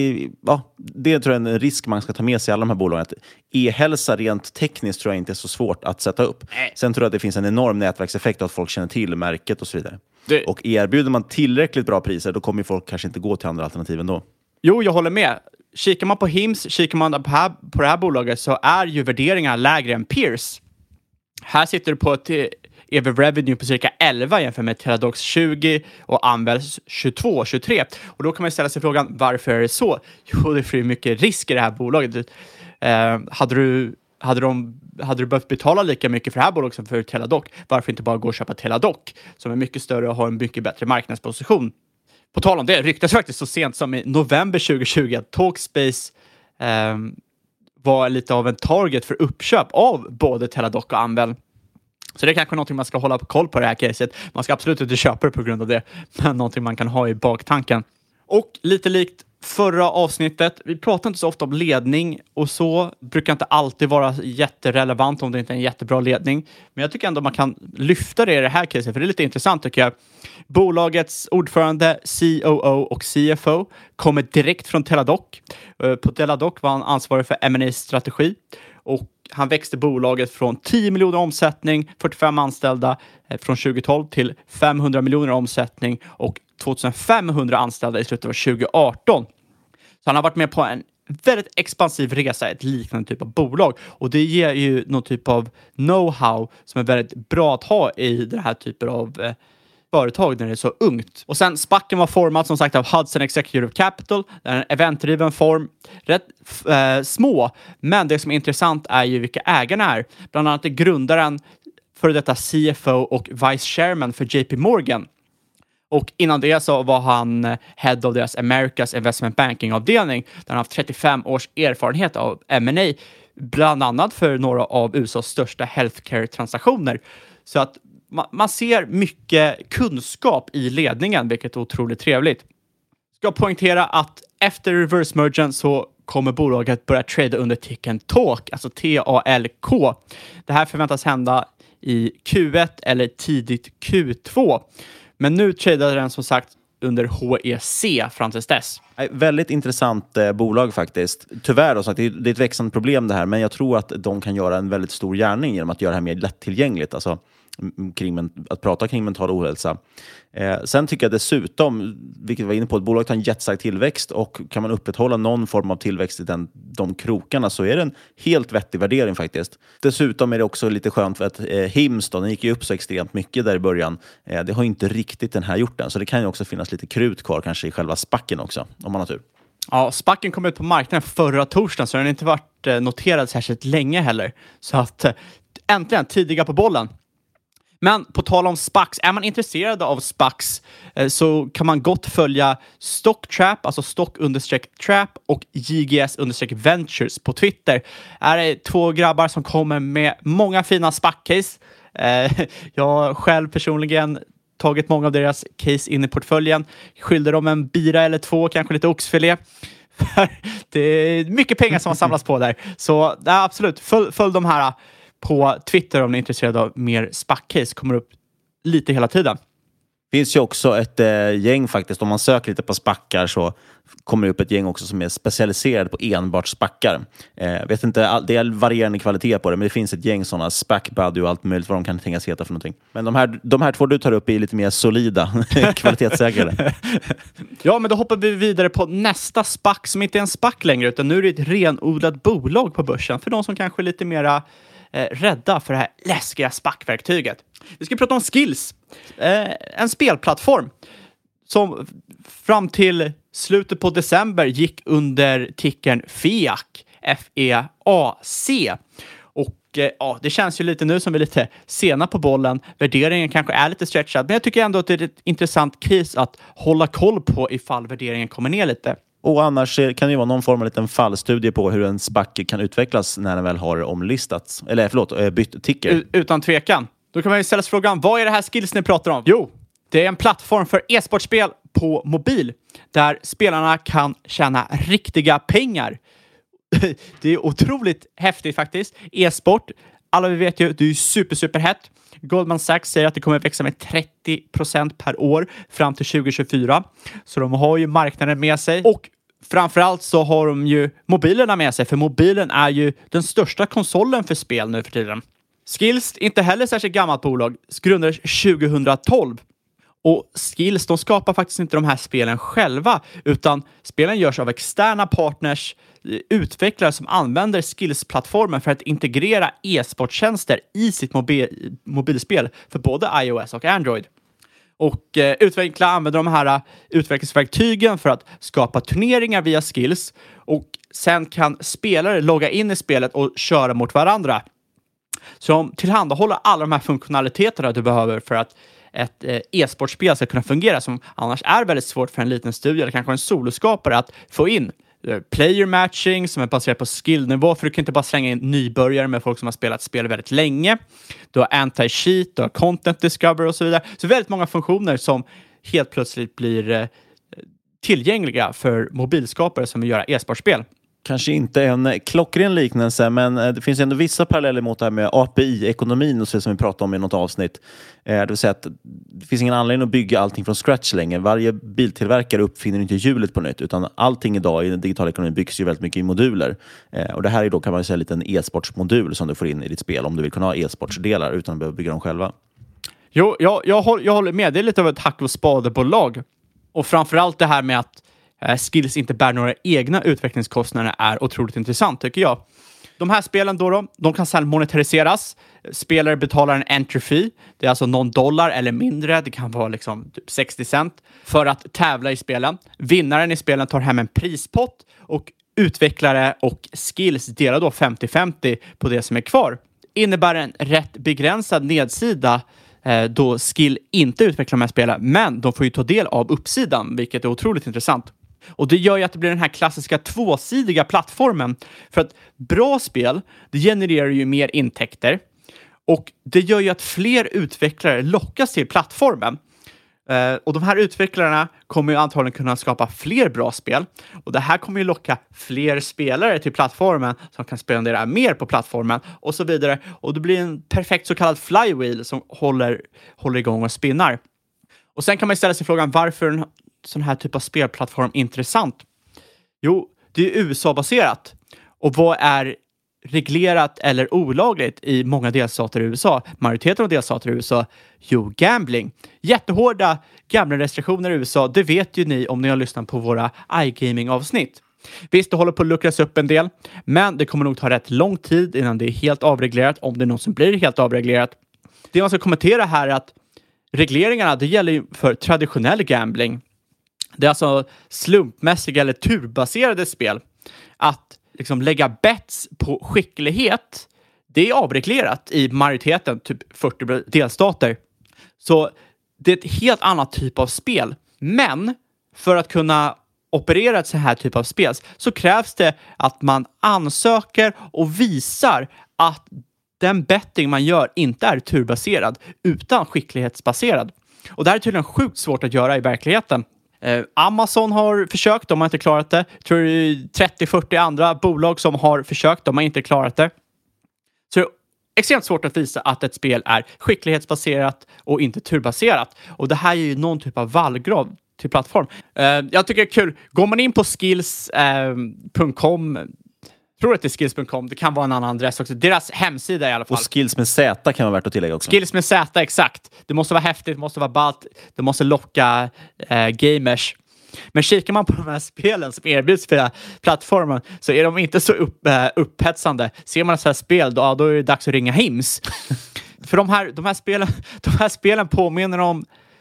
det tror jag är en risk man ska ta med sig i alla de här bolagen. Att e-hälsa rent tekniskt tror jag inte är så svårt att sätta upp. Sen tror jag att det finns en enorm nätverkseffekt att folk känner till märket och så vidare. Och erbjuder man tillräckligt bra priser, då kommer folk kanske inte gå till andra alternativ ändå. Jo, jag håller med. Kikar man på HIMS, kikar man på det här bolaget, så är ju värderingarna lägre än peers. Här sitter du på ett EV-revenue på cirka 11 jämfört med Teladoc 20 och Amwell 22-23. Och då kan man ställa sig frågan, varför är det så? Jo, det är för mycket risk i det här bolaget. Hade du behövt betala lika mycket för det här bolaget som för Teladoc, varför inte bara gå och köpa Teladoc som är mycket större och har en mycket bättre marknadsposition? På tal om det, ryktas faktiskt så sent som i november 2020 att Talkspace var lite av en target för uppköp av både Teladoc och Amwell. Så det är kanske någonting man ska hålla på koll på det här caset. Man ska absolut inte köpa det på grund av det, men någonting man kan ha i baktanken. Och lite likt förra avsnittet, vi pratar inte så ofta om ledning och så brukar inte alltid vara jätterelevant om det inte är en jättebra ledning. Men jag tycker ändå man kan lyfta det i det här caset, för det är lite intressant tycker jag. Bolagets ordförande, COO och CFO kommer direkt från Teladoc. På Teladoc var han ansvarig för M&A-strategi och han växte bolaget från 10 miljoner omsättning, 45 anställda från 2012 till 500 miljoner omsättning och 2500 anställda i slutet av 2018. Så han har varit med på en väldigt expansiv resa, ett liknande typ av bolag. Och det ger ju någon typ av know-how som är väldigt bra att ha i den här typen av företag när det är så ungt. Och sen SPACen var formad som sagt av Hudson Executive Capital. Det är en eventdriven form. Rätt små. Men det som är intressant är ju vilka ägarna är. Bland annat är grundaren för detta CFO och Vice Chairman för JP Morgan. Och innan det så var han head of deras Americas Investment Banking-avdelning. Där han har haft 35 års erfarenhet av M&A. Bland annat för några av USAs största healthcare-transaktioner. Så att man ser mycket kunskap i ledningen, vilket är otroligt trevligt. Ska poängtera att efter reverse-mergen så kommer bolaget börja trada under ticken TALK, alltså TALK. Det här förväntas hända i Q1 eller tidigt Q2. Men nu tradar den som sagt under HEC fram till dess. Väldigt intressant bolag faktiskt. Tyvärr då, det är ett växande problem det här, men jag tror att de kan göra en väldigt stor gärning genom att göra det här mer lättillgängligt. Alltså att prata kring mental ohälsa. Sen tycker jag dessutom, vilket vi var inne på, att bolaget har en jättestark tillväxt och kan man upprätthålla någon form av tillväxt i de krokarna så är det en helt vettig värdering faktiskt. Dessutom är det också lite skönt för att HIMS då, den gick ju upp så extremt mycket där i början. Det har inte riktigt den här gjort än, så det kan ju också finnas lite krut kvar kanske i själva SPACen också, om man har tur. Ja, SPACen kom ut på marknaden förra torsdagen så den har inte varit noterad särskilt länge heller. Så att äntligen tidiga på bollen. Men på tal om SPACs, är man intresserad av SPACs så kan man gott följa Stocktrap, alltså Stock_Trap och JGS_Ventures på Twitter. Här är 2 grabbar som kommer med många fina SPAC-case. Jag har själv personligen tagit många av deras case in i portföljen. Skyllde dem en bira eller 2, kanske lite oxfilé. Det är mycket pengar som har samlats på där. Så ja, absolut, följ de här på Twitter om ni är intresserade av mer SPAC-case. Kommer upp lite hela tiden. Det finns ju också ett gäng faktiskt. Om man söker lite på SPACar så kommer upp ett gäng också som är specialiserade på enbart spackar. Vet inte, det är varierande kvalitet på det, men det finns ett gäng sådana, SPAC-buddy och allt möjligt vad de kan tänkas heta för någonting. Men de här två du tar upp är lite mer solida, kvalitetssäkrade. Ja, men då hoppar vi vidare på nästa SPAC som inte är en SPAC längre, utan nu är det ett renodlat bolag på börsen för de som kanske är lite mera rädda för det här läskiga SPAC-verktyget. Vi ska prata om Skillz, en spelplattform som fram till slutet på december gick under tickern FEAC, F-E-A-C. Och det känns ju lite nu som vi är lite sena på bollen. Värderingen kanske är lite stretchad, men jag tycker ändå att det är ett intressant case att hålla koll på ifall värderingen kommer ner lite. Och annars kan det ju vara någon form av liten fallstudie på hur en SPAC kan utvecklas när den väl har omlistats. Eller bytt ticker. Utan tvekan. Då kan man ju ställa sig frågan, vad är det här Skillz ni pratar om? Jo, det är en plattform för e-sportspel på mobil där spelarna kan tjäna riktiga pengar. Det är otroligt häftigt faktiskt. E-sport, alla vi vet ju, det är ju super hett. Goldman Sachs säger att det kommer växa med 30% per år fram till 2024. Så de har ju marknaden med sig. Och framförallt så har de ju mobilerna med sig. För mobilen är ju den största konsolen för spel nu för tiden. Skillz, inte heller särskilt gammalt bolag, grundades 2012. Och Skillz, de skapar faktiskt inte de här spelen själva, utan spelen görs av externa partners, utvecklare som använder Skillz-plattformen för att integrera e-sporttjänster i sitt mobilspel för både iOS och Android. Och utvecklare använder de här utvecklingsverktygen för att skapa turneringar via Skillz, och sen kan spelare logga in i spelet och köra mot varandra. Så de tillhandahåller alla de här funktionaliteterna du behöver för att ett e-sportspel ska kunna fungera, som annars är väldigt svårt för en liten studio eller kanske en soloskapare att få in. Player matching som är baserat på skillnivå, för du kan inte bara slänga in nybörjare med folk som har spelat spel väldigt länge. Du har anti-cheat, du har content discover och så vidare. Så väldigt många funktioner som helt plötsligt blir tillgängliga för mobilskapare som vill göra e-sportspel. Kanske inte en klockren liknelse, men det finns ändå vissa paralleller mot det här med API-ekonomin och så som vi pratade om i något avsnitt. Det vill säga att det finns ingen anledning att bygga allting från scratch längre. Varje biltillverkare uppfinner inte hjulet på nytt, utan allting idag i den digitala ekonomin byggs ju väldigt mycket i moduler. Och det här är då, kan man säga, en liten e-sportsmodul som du får in i ditt spel om du vill kunna ha e-sportsdelar utan att behöva bygga dem själva. Jo, jag håller med. Det är lite av ett hack- och spadebolag. Och framförallt det här med att Skillz inte bär några egna utvecklingskostnader är otroligt intressant, tycker jag. De här spelen då, de kan sedan monetariseras. Spelare betalar en entry fee. Det är alltså någon dollar eller mindre. Det kan vara liksom typ 60 cent för att tävla i spelen. Vinnaren i spelen tar hem en prispott och utvecklare och Skillz delar då 50-50 på det som är kvar. Innebär en rätt begränsad nedsida då Skill inte utvecklar de här spelen, men de får ju ta del av uppsidan, vilket är otroligt intressant. Och det gör ju att det blir den här klassiska tvåsidiga plattformen. För att bra spel, det genererar ju mer intäkter. Och det gör ju att fler utvecklare lockas till plattformen. Och de här utvecklarna kommer ju antagligen kunna skapa fler bra spel. Och det här kommer ju locka fler spelare till plattformen som kan spendera mer på plattformen och så vidare. Och det blir en perfekt så kallad flywheel som håller igång och spinnar. Och sen kan man ställa sig frågan, varför en sån här typ av spelplattform intressant? Jo, det är USA-baserat. Och vad är reglerat eller olagligt i många delstater i USA? Majoriteten av delstater i USA, jo, gambling. Jättehårda gambling-restriktioner i USA, det vet ju ni om ni har lyssnat på våra iGaming-avsnitt. Visst, det håller på att luckras upp en del, men det kommer nog ta rätt lång tid innan det är helt avreglerat, om det är något som blir helt avreglerat. Det man ska kommentera här är att regleringarna, det gäller ju för traditionell gambling. Det är alltså slumpmässiga eller turbaserade spel. Att liksom lägga bets på skicklighet, det är avreglerat i majoriteten, typ 40 delstater. Så det är ett helt annat typ av spel. Men för att kunna operera ett så här typ av spel så krävs det att man ansöker och visar att den betting man gör inte är turbaserad utan skicklighetsbaserad. Och det här är tydligen sjukt svårt att göra i verkligheten. Amazon har försökt, de har inte klarat det. Jag tror det är 30-40 andra bolag som har försökt, de har inte klarat det. Så det är extremt svårt att visa att ett spel är skicklighetsbaserat och inte turbaserat. Och det här är ju någon typ av vallgrav till plattform. Jag tycker det är kul. Går man in på skills.com, tror att det är skills.com, det kan vara en annan adress också. Deras hemsida i alla fall. Och skills med Z kan vara värt att tillägga också. Skills med Z, exakt. Det måste vara häftigt, det måste vara ballt, det måste locka gamers. Men kikar man på de här spelen som erbjuds för plattformen så är de inte så upphetsande. Ser man så här spel, då är det dags att ringa Hims. För de här spelen påminner om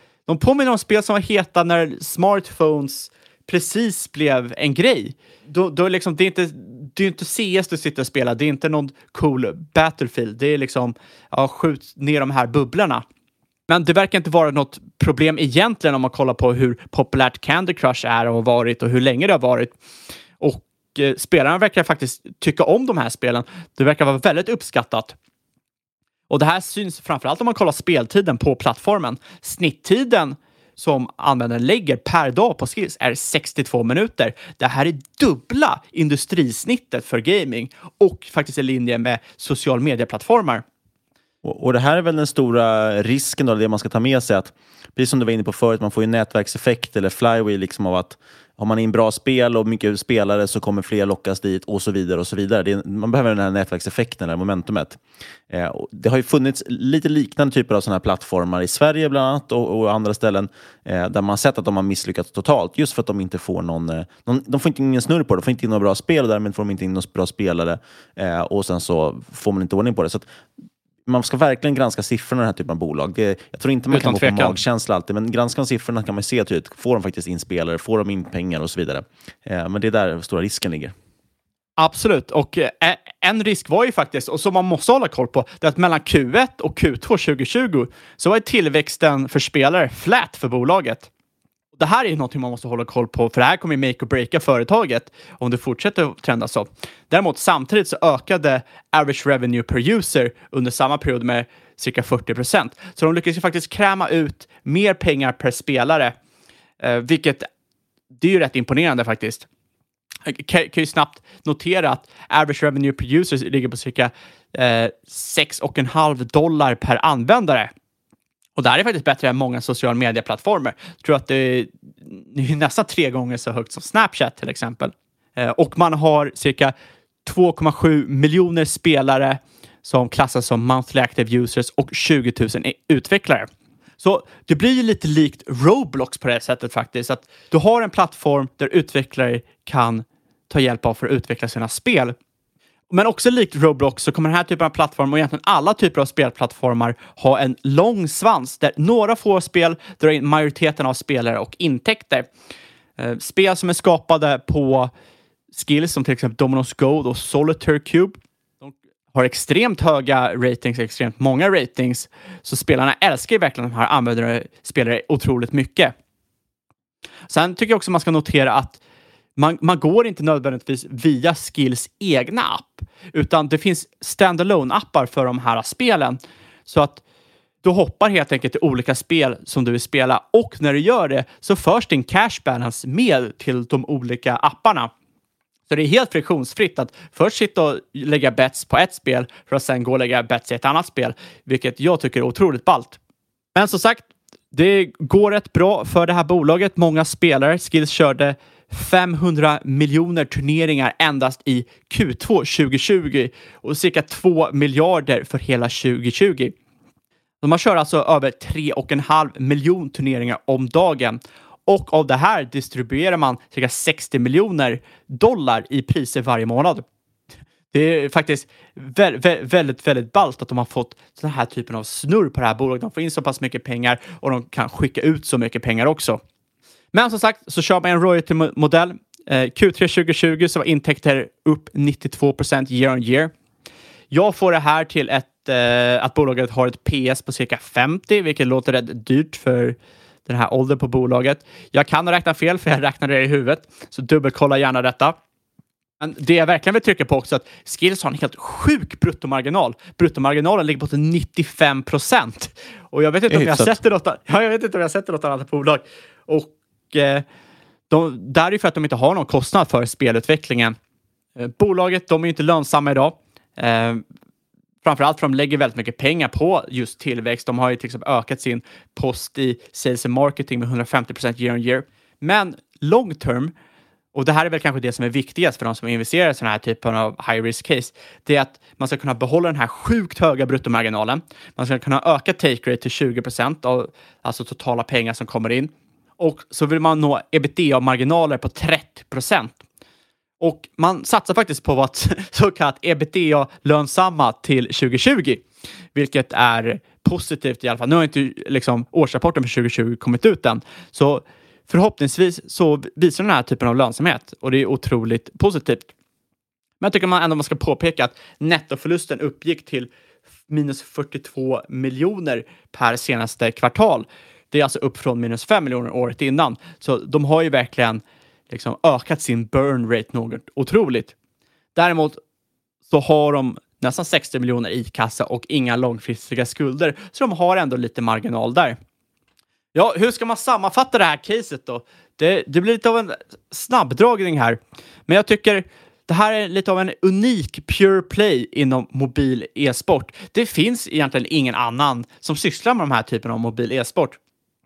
spel som var heta när smartphones precis blev en grej. Då liksom, det är inte CS du sitter och spelar, det är inte någon cool Battlefield. Det är liksom, skjut ner de här bubblorna. Men det verkar inte vara något problem egentligen om man kollar på hur populärt Candy Crush är och har varit och hur länge det har varit. Och spelarna verkar faktiskt tycka om de här spelen. Det verkar vara väldigt uppskattat. Och det här syns framförallt om man kollar speltiden på plattformen. Snitttiden som användaren lägger per dag på skills är 62 minuter. Det här är dubbla industrisnittet för gaming och faktiskt i linje med social medieplattformar. Och det här är väl den stora risken då, det man ska ta med sig, att precis som du var inne på förut, man får ju nätverkseffekt eller flywheel liksom, av att har man in bra spel och mycket spelare så kommer fler lockas dit och så vidare och så vidare. Man behöver den här nätverkseffekten eller momentumet. Det har ju funnits lite liknande typer av sådana här plattformar i Sverige bland annat och andra ställen där man har sett att de har misslyckats totalt just för att de inte får de får inte ingen snurr på det, de får inte in några bra spel och därmed får de inte in några bra spelare och sen så får man inte ordning på det. Så att man ska verkligen granska siffrorna i den här typen av bolag. Jag tror inte man kan gå på magkänsla alltid, men granska siffrorna kan man se tydligt. Får de faktiskt in spelare, får de in pengar och så vidare. Men det är där stora risken ligger. Absolut, och en risk var ju faktiskt, och som man måste hålla koll på, det är att mellan Q1 och Q2 2020 så var tillväxten för spelare flat för bolaget. Det här är ju någonting man måste hålla koll på, för det här kommer ju make or breaka företaget om det fortsätter att trenda så. Däremot samtidigt så ökade average revenue per user under samma period med cirka 40%. Så de lyckades ju faktiskt kräma ut mer pengar per spelare, vilket det är ju rätt imponerande faktiskt. Jag kan ju snabbt notera att average revenue per user ligger på cirka $6,5 per användare. Och det här är faktiskt bättre än många sociala medieplattformar. Jag tror att det är nästan 3 gånger så högt som Snapchat till exempel. Och man har cirka 2,7 miljoner spelare som klassas som monthly active users och 20 000 utvecklare. Så det blir ju lite likt Roblox på det sättet faktiskt. Att du har en plattform där utvecklare kan ta hjälp av för att utveckla sina spel. Men också likt Roblox så kommer den här typen av plattform och egentligen alla typer av spelplattformar ha en lång svans där några få spel drar in majoriteten av spelare och intäkter. Spel som är skapade på skills som till exempel Domino's Gold och Solitaire Cube. De har extremt höga ratings, extremt många ratings. Så spelarna älskar ju verkligen de här användare spelare otroligt mycket. Sen tycker jag också man ska notera att man går inte nödvändigtvis via Skills egna app, utan det finns standalone-appar för de här spelen. Så att du hoppar helt enkelt till olika spel som du vill spela, och när du gör det så förs din cash balance med till de olika apparna. Så det är helt friktionsfritt att först sitta och lägga bets på ett spel för att sen gå och lägga bets i ett annat spel, vilket jag tycker är otroligt ballt. Men som sagt, det går rätt bra för det här bolaget. Många spelare. Skills körde 500 miljoner turneringar endast i Q2 2020 och cirka 2 miljarder för hela 2020. De kör alltså över 3,5 miljoner turneringar om dagen, och av det här distribuerar man cirka $60 miljoner i priser varje månad. Det är faktiskt väldigt, väldigt ballt att de har fått den här typen av snurr på det här bolaget. De får in så pass mycket pengar och de kan skicka ut så mycket pengar också. Men som sagt så kör man en royalty-modell. Q3 2020 så var intäkter upp 92% year on year. Jag får det här till att bolaget har ett PS på cirka 50, vilket låter rätt dyrt för den här åldern på bolaget. Jag kan räkna fel för jag räknar det i huvudet, så dubbelkolla gärna detta. Men det jag verkligen vill trycka på också är att Skills har en helt sjuk bruttomarginal. Bruttomarginalen ligger på 95%. Och jag vet inte om jag har sett det något, jag vet inte om jag har sett det något annat bolag. Och där är ju för att de inte har någon kostnad för spelutvecklingen. Bolaget, de är ju inte lönsamma idag. Framförallt för de lägger väldigt mycket pengar på just tillväxt. De har ju till exempel ökat sin post i sales and marketing med 150% year on year. Men long term, och det här är väl kanske det som är viktigast för de som investerar i sådana här typer av high risk case, det är att man ska kunna behålla den här sjukt höga bruttomarginalen. Man ska kunna öka take rate till 20% av alltså totala pengar som kommer in. Och så vill man nå EBITDA-marginaler på 30%. Och man satsar faktiskt på att så kallat EBITDA-lönsamma till 2020. Vilket är positivt i alla fall. Nu har inte liksom årsrapporten för 2020 kommit ut än. Så förhoppningsvis så visar den här typen av lönsamhet. Och det är otroligt positivt. Men jag tycker man ska påpeka att nettoförlusten uppgick till minus 42 miljoner per senaste kvartal. Det är alltså upp från minus 5 miljoner året innan. Så de har ju verkligen liksom ökat sin burn rate något otroligt. Däremot så har de nästan 60 miljoner i kassa och inga långfristiga skulder. Så de har ändå lite marginal där. Ja, hur ska man sammanfatta det här caset då? Det blir lite av en snabbdragning här. Men jag tycker det här är lite av en unik pure play inom mobil e-sport. Det finns egentligen ingen annan som sysslar med de här typen av mobil e-sport.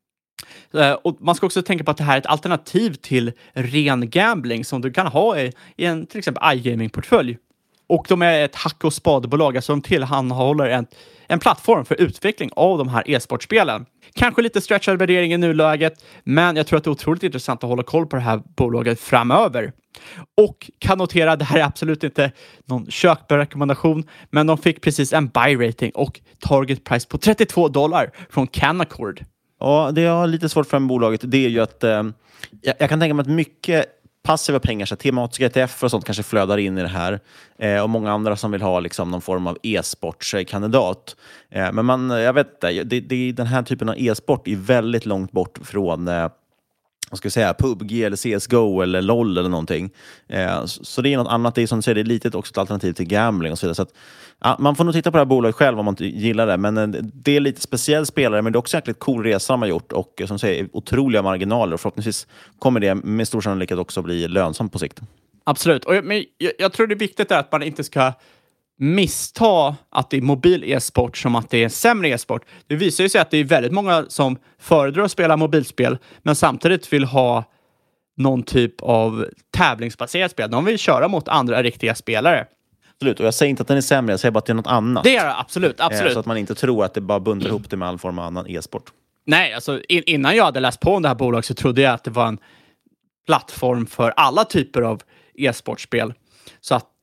Och man ska också tänka på att det här är ett alternativ till ren gambling som du kan ha i en till exempel iGaming-portfölj. Och de är ett hack- och spadebolag, alltså de tillhandahåller en plattform för utveckling av de här e-sportspelen. Kanske lite stretchad värdering i nuläget, men jag tror att det är otroligt intressant att hålla koll på det här bolaget framöver. Och kan notera, det här är absolut inte någon köprekommendation, men de fick precis en buy rating och target price på $32 från Canaccord. Ja, det jag har lite svårt för med bolaget, det är ju att jag kan tänka mig att mycket passiva pengar, så tematiska ETF och sånt kanske flödar in i det här. Och många andra som vill ha liksom någon form av e-sportskandidat. Men jag vet inte, den här typen av e-sport är väldigt långt bort från vad ska jag säga, PUBG eller CSGO eller LOL eller någonting. Så det är något annat. Det är som du säger, det är lite också ett alternativ till gambling och så vidare. Så att, ja, man får nog titta på det här bolaget själv om man inte gillar det. Men det är lite speciell spelare, men det är också en cool resa de har gjort. Och som säger, otroliga marginaler. Och förhoppningsvis kommer det med stor sannolikhet också bli lönsamt på sikt. Absolut. Men jag tror det är viktigt att man inte ska missta att det är mobil e-sport som att det är sämre e-sport. Det visar ju sig att det är väldigt många som föredrar att spela mobilspel men samtidigt vill ha någon typ av tävlingsbaserat spel. De vill köra mot andra riktiga spelare. Absolut, och jag säger inte att den är sämre, jag säger bara att det är något annat. Det är det, absolut. Så att man inte tror att det bara bundar ihop det med all form av annan e-sport. Nej, alltså innan jag hade läst på om det här bolaget så trodde jag att det var en plattform för alla typer av e-sportspel. Så att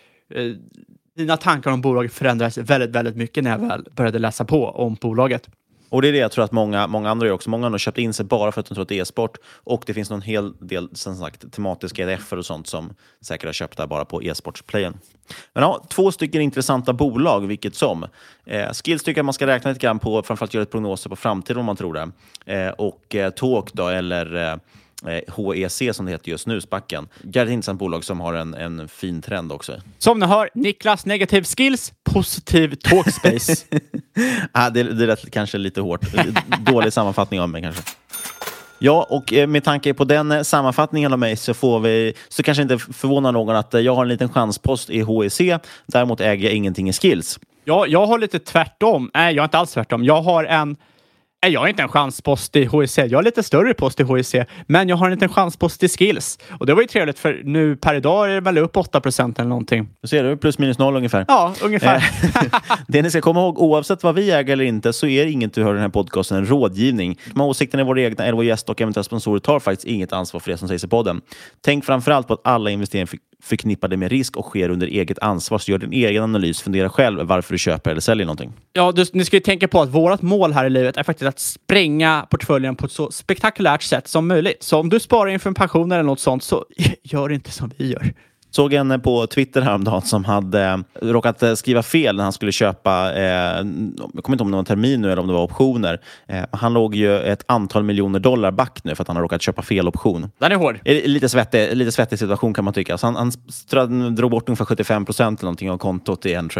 dina tankar om bolaget förändrades väldigt, väldigt mycket när jag väl började läsa på om bolaget. Och det är det jag tror att många andra gör också. Många har köpt in sig bara för att de tror att det är e-sport. Och det finns någon hel del som sagt, tematiska EDF-er och sånt som säkert har köpt där bara på e-sportsplayen. Men ja, 2 stycken intressanta bolag, vilket som. Skills tycker jag man ska räkna lite grann på, framförallt göra ett prognoser på framtiden om man tror det. Och Talk då, eller HEC som det heter just nu, Spacken. Jävligt intressant bolag som har en fin trend också. Som ni hör, Niklas negativ skills, positiv Talkspace. Det lät kanske lite hårt. Dålig sammanfattning av mig kanske. Ja, och med tanke på den sammanfattningen av mig så kanske inte förvånar någon att jag har en liten chanspost i HEC. Däremot äger jag ingenting i Skills. Ja, jag har lite tvärtom. Nej, jag har inte alls tvärtom. Jag har inte en chanspost i HEC. Jag har lite större post i HEC. Men jag har en liten chanspost i Skills. Och det var ju trevligt för nu per idag är det väl upp 8% eller någonting. Du ser du, plus minus 0 ungefär. Ja, ungefär. Det ni ska komma ihåg, oavsett vad vi äger eller inte, så är inget du hör i den här podcasten en rådgivning. De åsikterna är våra egna, eller vår gäst och eventuella sponsorer tar faktiskt inget ansvar för det som sägs i podden. Tänk framförallt på att alla investeringar förknippade med risk och sker under eget ansvar. Så gör din egen analys, fundera själv varför du köper eller säljer någonting. Ja, ni ska ju tänka på att vårt mål här i livet är faktiskt att spränga portföljen på ett så spektakulärt sätt som möjligt. Så om du sparar inför en pension eller något sånt, så gör inte som vi gör. Såg en på Twitter häromdagen som hade råkat skriva fel när han skulle köpa, jag kommer inte om det var termin nu eller om det var optioner. Han låg ju ett antal miljoner dollar back nu för att han har råkat köpa fel option. Den är hård. Lite svettig situation kan man tycka. Så han drog bort ungefär 75% eller någonting av kontot i en trade.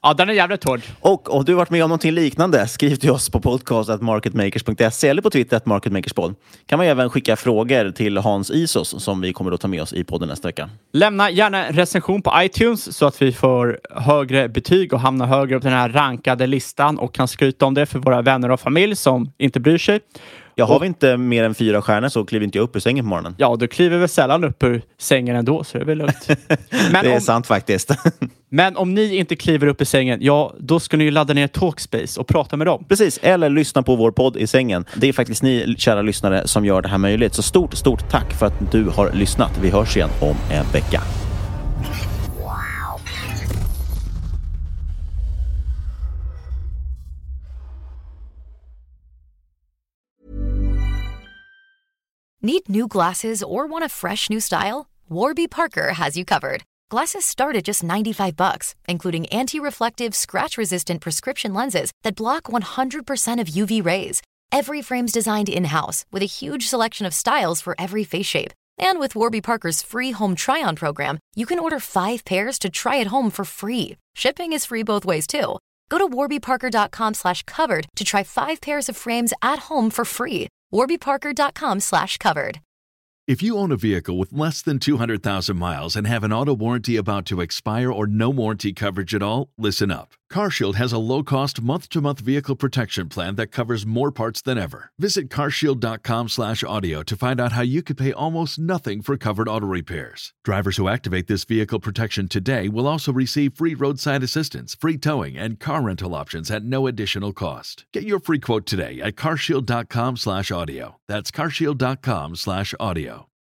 Ja, den är jävligt hård. Och om du har varit med om någonting liknande, skriv till oss på podcast@marketmakers.se eller på Twitter @marketmakerspod. Kan man även skicka frågor till Hans Isos som vi kommer att ta med oss i podden nästa vecka. Lämna gärna en recension på iTunes så att vi får högre betyg och hamnar högre upp den här rankade listan och kan skryta om det för våra vänner och familj som inte bryr sig. Ja, har vi inte mer än 4 stjärnor så kliver inte jag upp ur sängen på morgonen. Ja, du kliver väl sällan upp ur sängen ändå, så det är väl lugnt. Men det är sant faktiskt. Men om ni inte kliver upp i sängen, ja, då ska ni ju ladda ner Talkspace och prata med dem. Precis, eller lyssna på vår podd i sängen. Det är faktiskt ni, kära lyssnare, som gör det här möjligt. Så stort tack för att du har lyssnat. Vi hörs igen om en vecka. Need new glasses or want a fresh new style? Warby Parker has you covered. Glasses start at just $95, including anti-reflective, scratch-resistant prescription lenses that block 100% of UV rays. Every frame's designed in-house with a huge selection of styles for every face shape. And with Warby Parker's free home try-on program, you can order 5 pairs to try at home for free. Shipping is free both ways, too. Go to warbyparker.com/covered to try 5 pairs of frames at home for free. warbyparker.com/covered. If you own a vehicle with less than 200,000 miles and have an auto warranty about to expire or no warranty coverage at all, listen up. CarShield has a low-cost month-to-month vehicle protection plan that covers more parts than ever. Visit carshield.com/audio to find out how you could pay almost nothing for covered auto repairs. Drivers who activate this vehicle protection today will also receive free roadside assistance, free towing, and car rental options at no additional cost. Get your free quote today at carshield.com/audio. That's carshield.com/audio.